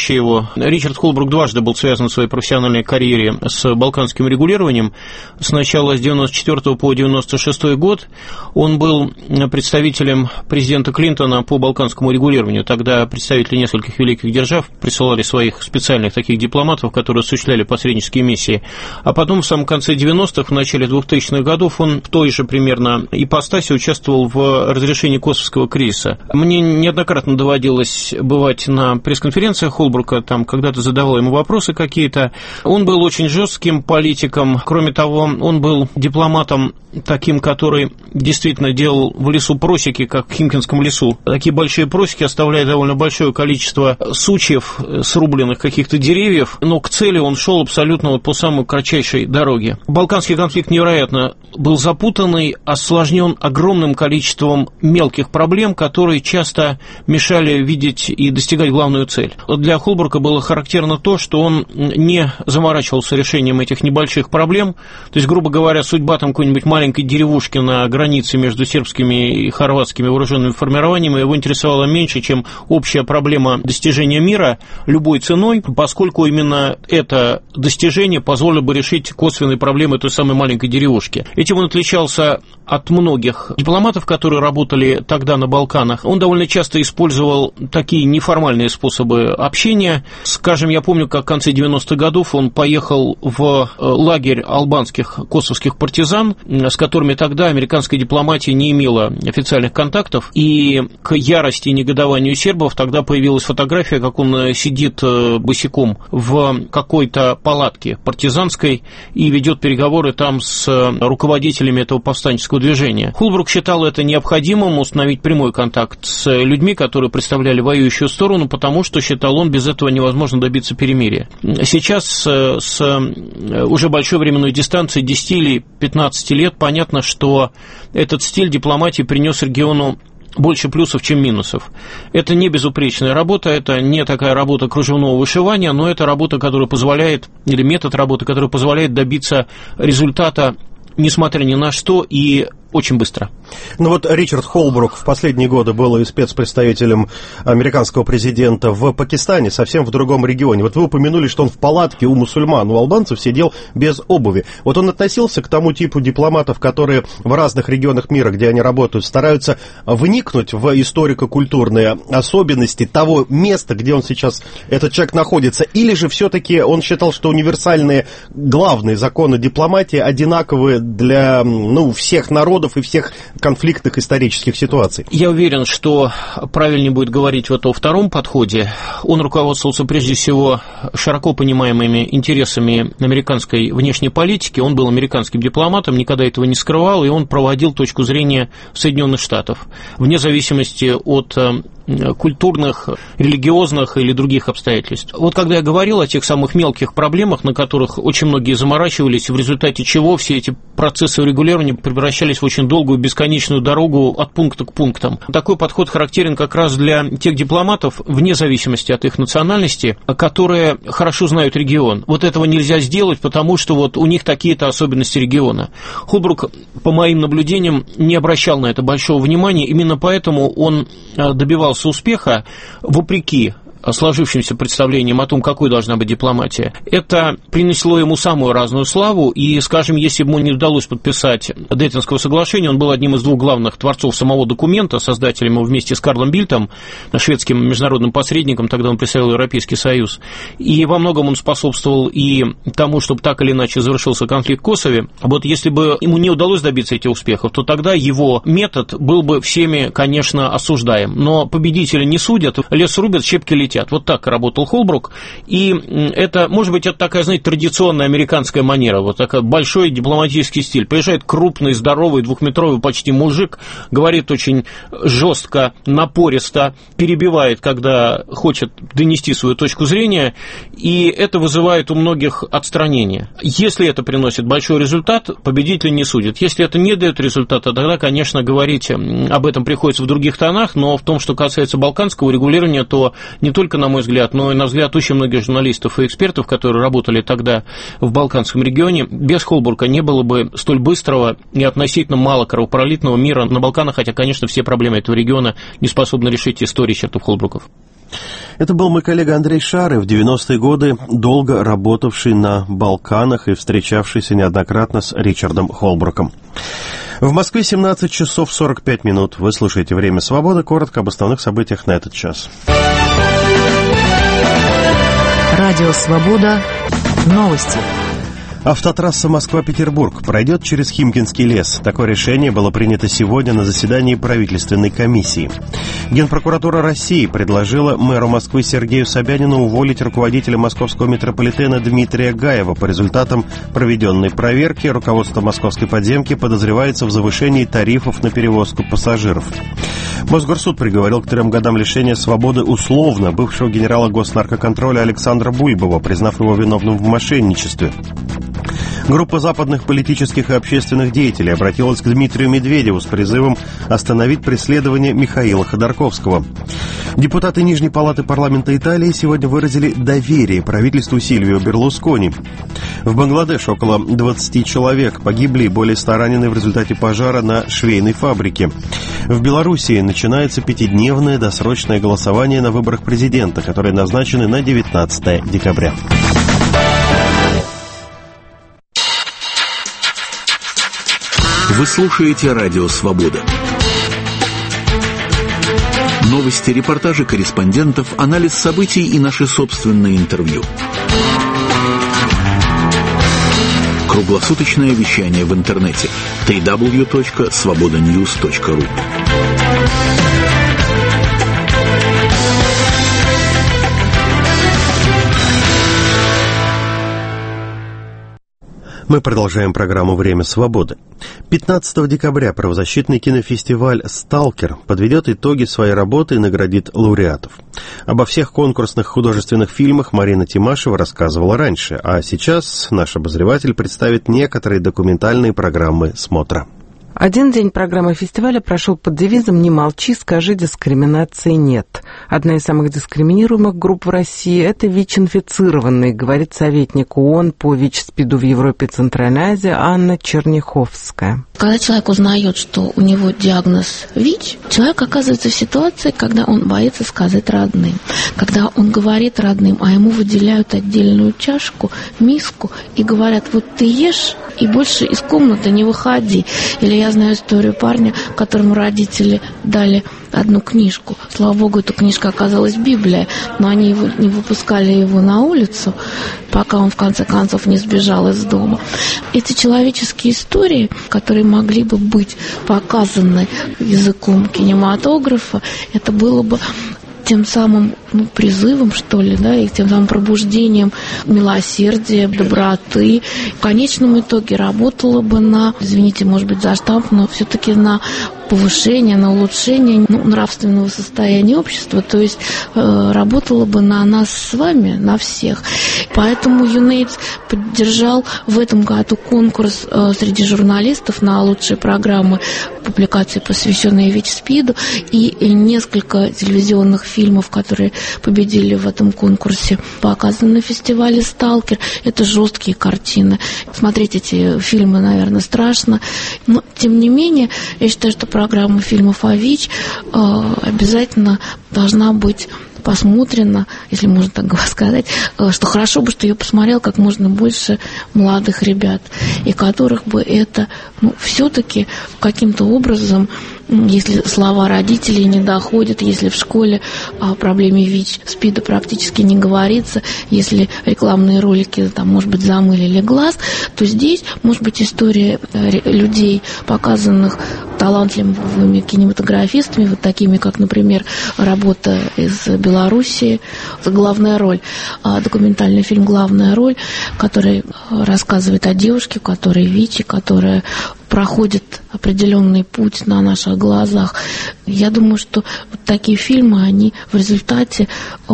товарища его. Ричард Холбрук дважды был связан в своей профессиональной карьере с балканским регулированием. Сначала с 94 по 96 год он был представителем президента Клинтона по балканскому регулированию. Тогда представители нескольких великих держав присылали своих специальных таких дипломатов, которые осуществляли посреднические миссии. А потом в самом конце 90-х, в начале 2000-х годов он в той же примерно ипостаси участвовал в разрешении косовского кризиса. Мне неоднократно доводилось бывать на пресс-конференциях Холбрука, там когда-то задавал ему вопросы какие-то. Он был очень жестким политиком. Кроме того, он был дипломатом таким, который действительно делал в лесу просеки, как в Химкинском лесу. Такие большие просеки оставляют довольно большое количество сучьев, срубленных каких-то деревьев, но к цели он шел абсолютно по самой кратчайшей дороге. Балканский конфликт невероятно был запутанный, осложнен огромным количеством мелких проблем, которые часто мешали видеть и достигать главную цель. Для Холбрука было характерно то, что он не заморачивался решением этих небольших проблем. То есть, грубо говоря, судьба там какой-нибудь маленькой деревушки на границе между сербскими и хорватскими вооруженными формированиями его интересовала меньше, чем общая проблема достижения мира любой ценой, поскольку именно это достижение позволило бы решить косвенные проблемы той самой маленькой деревушки. Этим он отличался от многих дипломатов, которые работали тогда на Балканах. Он довольно часто использовал такие неформальные способы общения. Скажем, я помню, как в конце 90-х годов он поехал в лагерь албанских косовских партизан, с которыми тогда американская дипломатия не имела официальных контактов, и к ярости и негодованию сербов тогда появилась фотография, как он сидит босиком в какой-то палатке партизанской и ведет переговоры там с руководителями этого повстанческого движения. Холбрук считал это необходимым установить прямой контакт с людьми, которые представляли воюющую сторону, потому что, считал он, без этого невозможно добиться перемирия. Сейчас с уже большой временной дистанции 10 или 15 лет понятно, что этот стиль дипломатии принес региону больше плюсов, чем минусов. Это не безупречная работа, это не такая работа кружевного вышивания, но это работа, которая позволяет, или метод работы, который позволяет добиться результата, несмотря ни на что, и очень быстро. Ну вот Ричард Холбрук в последние годы был и спецпредставителем американского президента в Пакистане, совсем в другом регионе. Вот вы упомянули, что он в палатке у мусульман, у албанцев сидел без обуви. Вот он относился к тому типу дипломатов, которые в разных регионах мира, где они работают, стараются вникнуть в историко-культурные особенности того места, где он сейчас, этот человек, находится. Или же все-таки он считал, что универсальные главные законы дипломатии одинаковые для всех народов и всех конфликтных исторических ситуаций? Я уверен, что правильнее будет говорить вот о втором подходе. Он руководствовался прежде всего широко понимаемыми интересами американской внешней политики. Он был американским дипломатом, никогда этого не скрывал, и он проводил точку зрения Соединенных Штатов, вне зависимости от культурных, религиозных или других обстоятельств. Вот когда я говорил о тех самых мелких проблемах, на которых очень многие заморачивались, в результате чего все эти процессы регулирования превращались в очень долгую бесконечную дорогу от пункта к пунктам. Такой подход характерен как раз для тех дипломатов, вне зависимости от их национальности, которые хорошо знают регион. Вот этого нельзя сделать, потому что вот у них такие-то особенности региона. Холбрук, по моим наблюдениям, не обращал на это большого внимания, именно поэтому он добивался успеха, вопреки сложившимся представлением о том, какой должна быть дипломатия. Это принесло ему самую разную славу, и, скажем, если бы ему не удалось подписать Дейтонского соглашения, он был одним из двух главных творцов самого документа, создателем его вместе с Карлом Бильтом, шведским международным посредником, тогда он представлял Европейский Союз, и во многом он способствовал и тому, чтобы так или иначе завершился конфликт в Косове. Вот если бы ему не удалось добиться этих успехов, то тогда его метод был бы всеми, конечно, осуждаем. Но победители не судят, лес рубят, щепки летят. Вот так работал Холбрук, и это, может быть, это такая, знаете, традиционная американская манера, вот такой большой дипломатический стиль. Приезжает крупный, здоровый, двухметровый почти мужик, говорит очень жестко, напористо, перебивает, когда хочет донести свою точку зрения, и это вызывает у многих отстранение. Если это приносит большой результат, победитель не судит. Если это не дает результата, тогда, конечно, говорить об этом приходится в других тонах, но в том, что касается балканского регулирования, то не только на мой взгляд, но и на взгляд очень многих журналистов и экспертов, которые работали тогда в Балканском регионе, без Холбрука не было бы столь быстрого и относительно мало кровопролитного мира на Балканах, хотя, конечно, все проблемы этого региона не способны решить и 100 Ричардов Холбруков. Это был мой коллега Андрей Шары, в 90-е годы долго работавший на Балканах и встречавшийся неоднократно с Ричардом Холбруком. В Москве 17 часов 45 минут. Вы слушаете «Время свободы». Коротко об основных событиях на этот час. Радио «Свобода». Новости. Автотрасса Москва-Петербург пройдет через Химкинский лес. Такое решение было принято сегодня на заседании правительственной комиссии. Генпрокуратура России предложила мэру Москвы Сергею Собянину уволить руководителя московского метрополитена Дмитрия Гаева. По результатам проведенной проверки руководство московской подземки подозревается в завышении тарифов на перевозку пассажиров. Мосгорсуд приговорил к 3 годам лишения свободы условно бывшего генерала госнаркоконтроля Александра Бульбова, признав его виновным в мошенничестве. Группа западных политических и общественных деятелей обратилась к Дмитрию Медведеву с призывом остановить преследование Михаила Ходорковского. Депутаты Нижней палаты парламента Италии сегодня выразили доверие правительству Сильвио Берлускони. В Бангладеш около 20 человек погибли и более 100 ранены в результате пожара на швейной фабрике. В Белоруссии начинается 5-дневное досрочное голосование на выборах президента, которые назначены на 19 декабря. Вы слушаете «Радио Свобода». Новости, репортажи корреспондентов, анализ событий и наши собственные интервью. Круглосуточное вещание в интернете www.svobodanews.ru. Мы продолжаем программу «Время свободы». 15 декабря правозащитный кинофестиваль «Сталкер» подведет итоги своей работы и наградит лауреатов. Обо всех конкурсных художественных фильмах Марина Тимашева рассказывала раньше, а сейчас наш обозреватель представит некоторые документальные программы смотра. Один день программы фестиваля прошел под девизом «Не молчи, скажи, дискриминации нет». Одна из самых дискриминируемых групп в России – это ВИЧ-инфицированные, говорит советник ООН по ВИЧ-СПИДу в Европе и Центральной Азии Анна Черняховская. Когда человек узнает, что у него диагноз ВИЧ, человек оказывается в ситуации, когда он боится сказать родным. Когда он говорит родным, а ему выделяют отдельную чашку, миску и говорят: вот ты ешь и больше из комнаты не выходи. Или я знаю историю парня, которому родители дали одну книжку. Слава богу, эта книжка оказалась Библия, но они его не выпускали его на улицу, пока он в конце концов не сбежал из дома. Эти человеческие истории, которые могли бы быть показаны языком кинематографа, это было бы тем самым призывом, что ли, да, и тем самым пробуждением милосердия, доброты. В конечном итоге работало бы на, извините, может быть, за штамп, но все-таки на повышение, на улучшение нравственного состояния общества, то есть работало бы на нас с вами, на всех. Поэтому ЮНЕЙДС поддержал в этом году конкурс среди журналистов на лучшие программы публикации, посвященные ВИЧ-СПИДу, и несколько телевизионных фильмов, которые победили в этом конкурсе, показаны на фестивале «Сталкер». Это жесткие картины. Смотреть эти фильмы, наверное, страшно. Но, тем не менее, я считаю, что программа фильмов о ВИЧ обязательно должна быть посмотрена, если можно так сказать, что хорошо бы, что ее посмотрел как можно больше молодых ребят, и которых бы это все-таки каким-то образом, если слова родителей не доходят, если в школе о проблеме ВИЧ-СПИДа практически не говорится, если рекламные ролики, там, может быть, замылили глаз, то здесь, может быть, история людей, показанных талантливыми кинематографистами, вот такими, как, например, работа из Белоруссии, «Главная роль», документальный фильм «Главная роль», который рассказывает о девушке, у которой ВИЧ, которая проходит определенный путь на наших глазах. Я думаю, что вот такие фильмы, они в результате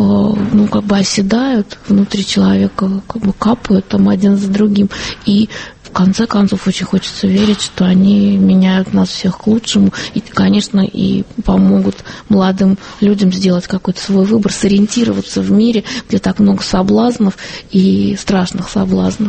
оседают внутри человека, капают там один за другим. И в конце концов очень хочется верить, что они меняют нас всех к лучшему и, конечно, и помогут молодым людям сделать какой-то свой выбор, сориентироваться в мире, где так много соблазнов и страшных соблазнов.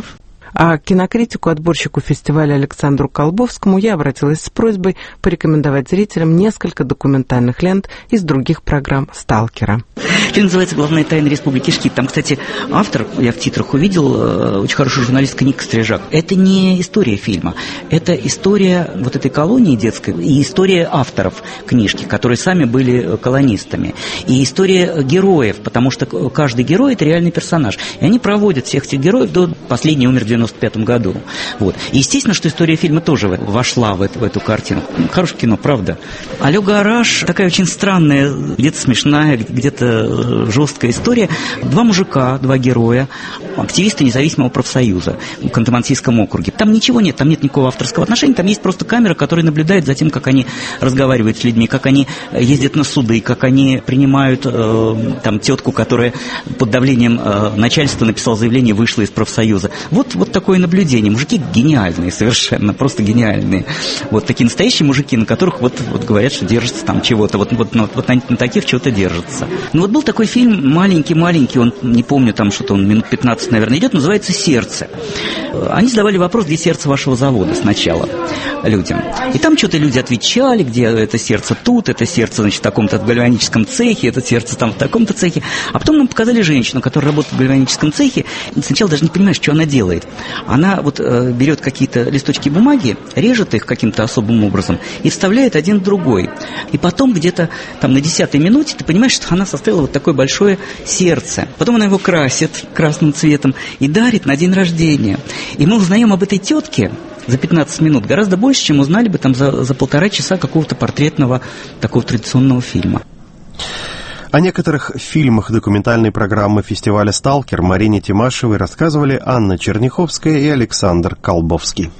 А к кинокритику-отборщику фестиваля Александру Колбовскому я обратилась с просьбой порекомендовать зрителям несколько документальных лент из других программ «Сталкера». Фильм называется «Главная тайна Республики Шкит». Там, кстати, автор, я в титрах увидел, очень хорошая журналистка Ника Стрижак. Это не история фильма, это история вот этой колонии детской и история авторов книжки, которые сами были колонистами. И история героев, потому что каждый герой – это реальный персонаж. И они проводят всех этих героев до последний умер в 95 году. Вот. И естественно, что история фильма тоже вошла в эту картину. Хорошее кино, правда. «Алло, гараж» такая очень странная, где-то смешная, где-то жесткая история. Два мужика, два героя, активисты независимого профсоюза в Ханты-Мансийском округе. Там ничего нет, там нет никакого авторского отношения, там есть просто камера, которая наблюдает за тем, как они разговаривают с людьми, как они ездят на суды, как они принимают там тетку, которая под давлением начальства написала заявление, вышла из профсоюза. Вот такое наблюдение. Мужики гениальные совершенно, просто гениальные. Вот такие настоящие мужики, на которых вот говорят, что держатся там чего-то. Вот на таких чего-то держатся. Ну вот был такой фильм маленький, он, не помню, там что-то он минут 15, наверное, идет, называется «Сердце». Они задавали вопрос, где сердце вашего завода сначала людям. И там что-то люди отвечали, где это сердце тут, это сердце, значит, в таком-то гальваническом цехе, это сердце там в таком-то цехе. А потом нам показали женщину, которая работает в гальваническом цехе, и сначала даже не понимаешь, что она делает. Она вот берет какие-то листочки бумаги, режет их каким-то особым образом и вставляет один в другой. И потом где-то там на 10-й минуте ты понимаешь, что она составила вот такое большое сердце. Потом она его красит красным цветом и дарит на день рождения. И мы узнаем об этой тетке за 15 минут гораздо больше, чем узнали бы там за полтора часа какого-то портретного, такого традиционного фильма. О некоторых фильмах документальной программы фестиваля «Сталкер» Марине Тимашевой рассказывали Анна Черняховская и Александр Колбовский.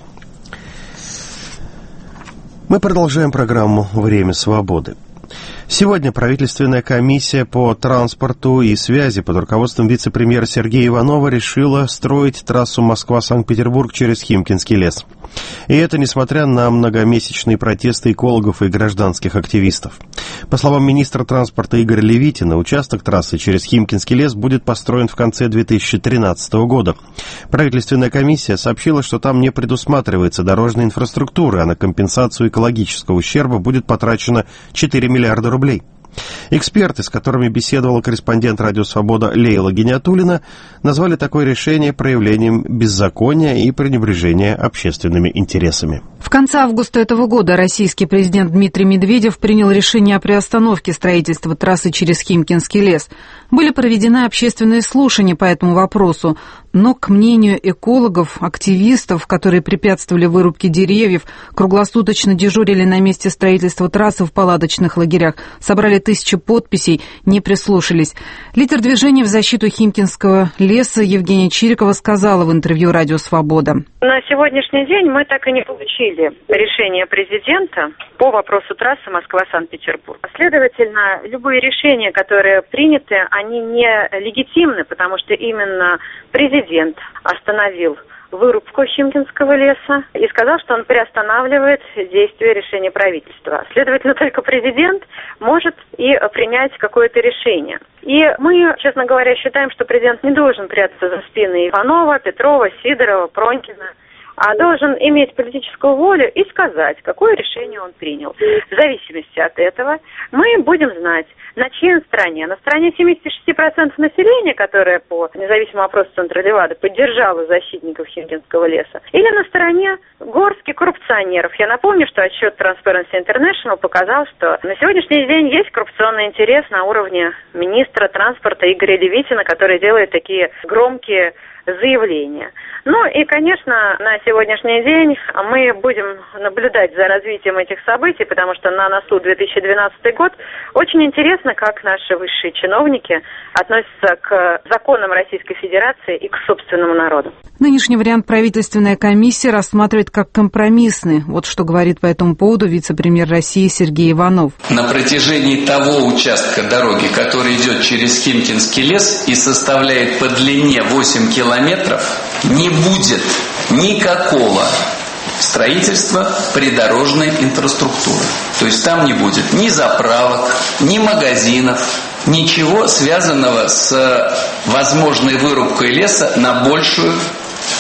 Мы продолжаем программу «Время свободы». Сегодня правительственная комиссия по транспорту и связи под руководством вице-премьера Сергея Иванова решила строить трассу Москва-Санкт-Петербург через Химкинский лес. И это несмотря на многомесячные протесты экологов и гражданских активистов. По словам министра транспорта Игоря Левитина, участок трассы через Химкинский лес будет построен в конце 2013 года. Правительственная комиссия сообщила, что там не предусматривается дорожной инфраструктуры, а на компенсацию экологического ущерба будет потрачено 4 миллиарда рублей. Эксперты, с которыми беседовала корреспондент «Радио Свобода» Лейла Гиниатуллина, назвали такое решение проявлением беззакония и пренебрежения общественными интересами. В конце августа этого года российский президент Дмитрий Медведев принял решение о приостановке строительства трассы через Химкинский лес. Были проведены общественные слушания по этому вопросу, но, к мнению экологов, активистов, которые препятствовали вырубке деревьев, круглосуточно дежурили на месте строительства трассы в палаточных лагерях, собрали 1000 подписей, не прислушались. Лидер движения в защиту Химкинского леса Евгения Чирикова сказала в интервью «Радио Свобода». На сегодняшний день мы так и не получили решение президента по вопросу трассы Москва-Санкт-Петербург. Следовательно, любые решения, которые приняты, они не легитимны, потому что именно президент остановил вырубку Химкинского леса и сказал, что он приостанавливает действие решения правительства. Следовательно, только президент может и принять какое-то решение. И мы, честно говоря, считаем, что президент не должен прятаться за спины Иванова, Петрова, Сидорова, Пронькина, а должен иметь политическую волю и сказать, какое решение он принял. В зависимости от этого мы будем знать, на чьей стороне. На стороне 76% населения, которое по независимому опросу Центра Левада поддержало защитников Химкинского леса, или на стороне горстки коррупционеров. Я напомню, что отчет Transparency International показал, что на сегодняшний день есть коррупционный интерес на уровне министра транспорта Игоря Левитина, который делает такие громкие заявления. Ну и, конечно, на сегодняшний день мы будем наблюдать за развитием этих событий, потому что на носу 2012 год. Очень интересно, как наши высшие чиновники относятся к законам Российской Федерации и к собственному народу. Нынешний вариант правительственная комиссия рассматривает как компромиссный. Вот что говорит по этому поводу вице-премьер России Сергей Иванов. На протяжении того участка дороги, который идет через Химкинский лес и составляет по длине 8 километров, не будет никакого строительства придорожной инфраструктуры. То есть там не будет ни заправок, ни магазинов, ничего связанного с возможной вырубкой леса на большую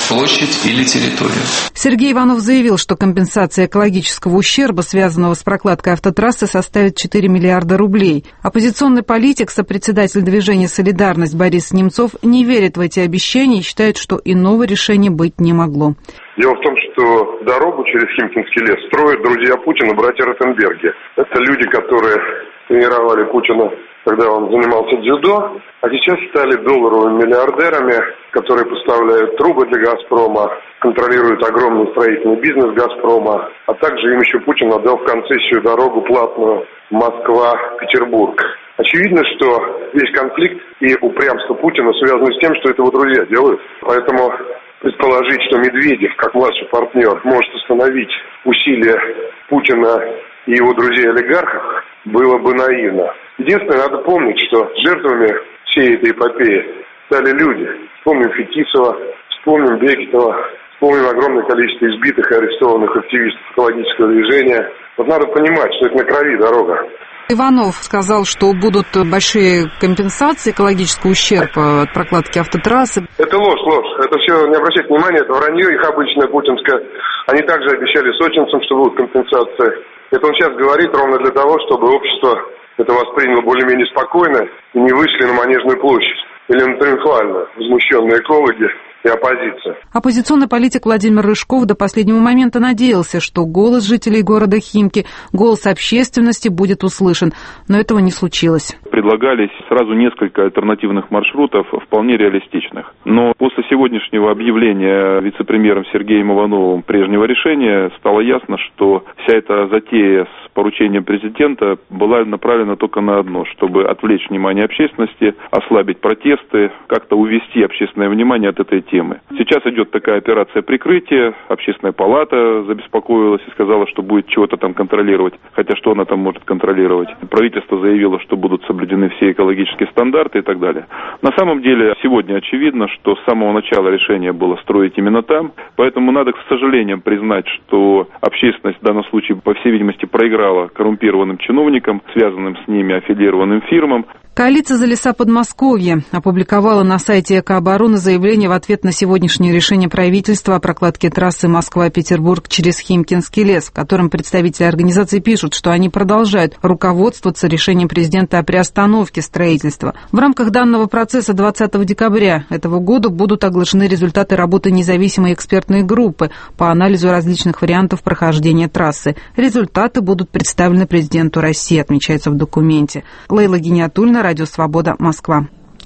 площадь или территорию. Сергей Иванов заявил, что компенсация экологического ущерба, связанного с прокладкой автотрассы, составит 4 миллиарда рублей. Оппозиционный политик, сопредседатель движения «Солидарность» Борис Немцов не верит в эти обещания и считает, что иного решения быть не могло. Дело в том, что дорогу через Химкинский лес строят друзья Путина, братья Ротенберги. Это люди, которые тренировали Путина, когда он занимался дзюдо, а сейчас стали долларовыми миллиардерами, которые поставляют трубы для «Газпрома», контролируют огромный строительный бизнес «Газпрома», а также им еще Путин отдал в концессию дорогу платную Москва-Петербург. Очевидно, что весь конфликт и упрямство Путина связаны с тем, что это его друзья делают. Поэтому предположить, что Медведев, как младший партнер, может остановить усилия Путина и его друзей-олигархов, было бы наивно. Единственное, надо помнить, что жертвами всей этой эпопеи стали люди. Вспомним Фетисова, вспомним Бекетова, вспомним огромное количество избитых и арестованных активистов экологического движения. Вот надо понимать, что это на крови дорога. Иванов сказал, что будут большие компенсации, экологического ущерба от прокладки автотрассы. Это ложь. Это все, не обращайте внимания, это вранье их обычное путинское. Они также обещали сочинцам, что будут компенсации. Это он сейчас говорит ровно для того, чтобы общество это восприняло более-менее спокойно и не вышли на Манежную площадь или на Триумфальную, возмущенные экологи и оппозиция. Оппозиционный политик Владимир Рыжков до последнего момента надеялся, что голос жителей города Химки, голос общественности будет услышан, но этого не случилось. Предлагались сразу несколько альтернативных маршрутов, вполне реалистичных. Но после сегодняшнего объявления вице-премьером Сергеем Ивановым прежнего решения стало ясно, что вся эта затея с поручением президента была направлена только на одно, чтобы отвлечь внимание общественности, ослабить протесты, как-то увести общественное внимание от этой темы. Сейчас идет такая операция прикрытия. Общественная палата забеспокоилась и сказала, что будет чего-то там контролировать. Хотя что она там может контролировать? Правительство заявило, что будут соблюдены все экологические стандарты и так далее. На самом деле, сегодня очевидно, что с самого начала решение было строить именно там. Поэтому надо, к сожалению, признать, что общественность в данном случае, по всей видимости, проиграла коррумпированным чиновникам, связанным с ними аффилированным фирмам. Коалиция за леса Подмосковья опубликовала на сайте Экообороны заявление в ответ на сегодняшнее решение правительства о прокладке трассы Москва-Петербург через Химкинский лес, в котором представители организации пишут, что они продолжают руководствоваться решением президента о приостановке строительства. В рамках данного процесса 20 декабря этого года будут оглашены результаты работы независимой экспертной группы по анализу различных вариантов прохождения трассы. Результаты будут представлены президенту России, отмечается в документе. Лейла Гиниатульна, Радио «Свобода», Москва.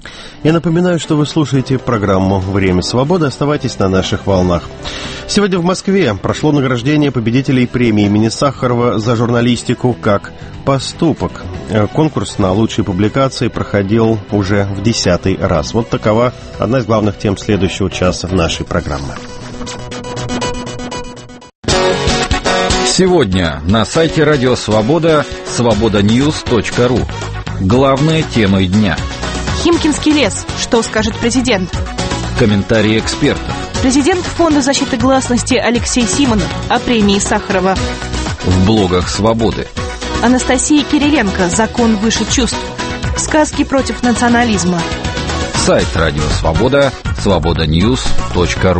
Я напоминаю, что вы слушаете программу «Время свободы». Оставайтесь на наших волнах. Сегодня в Москве прошло награждение победителей премии имени Сахарова за журналистику как поступок. Конкурс на лучшие публикации проходил уже в 10-й раз. Вот такова одна из главных тем следующего часа нашей программы. Сегодня на сайте Радио Свобода свободаnews.ру. Главные темы дня. Химкинский лес. Что скажет президент? Комментарии экспертов. Президент Фонда защиты гласности Алексей Симонов о премии Сахарова. В блогах «Свободы». Анастасия Кириленко. Закон выше чувств. Сказки против национализма. Сайт Радио Свобода свободаnews.ру.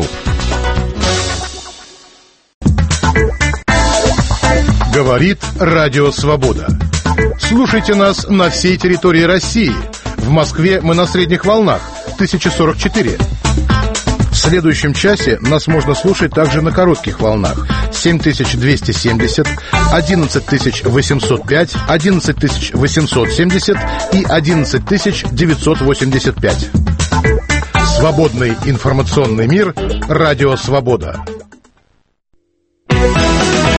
Говорит Радио Свобода. Слушайте нас на всей территории России. В Москве мы на средних волнах 1044. В следующем часе нас можно слушать также на коротких волнах 7270, 11805, 11870 и 11985. Свободный информационный мир. Радио Свобода.